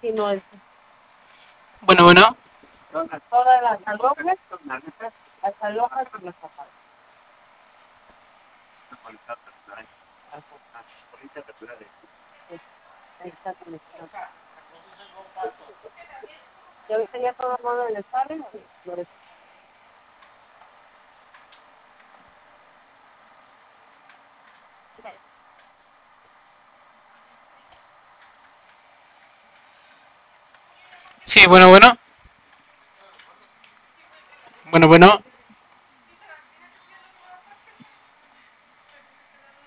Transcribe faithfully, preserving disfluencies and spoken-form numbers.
sino el, Bueno, bueno. todas las alojas, las alojas y los zapatos. Ahí está conectado. Y ahorita ya todo el mundo le sale. Sí, bueno, bueno. Bueno, bueno.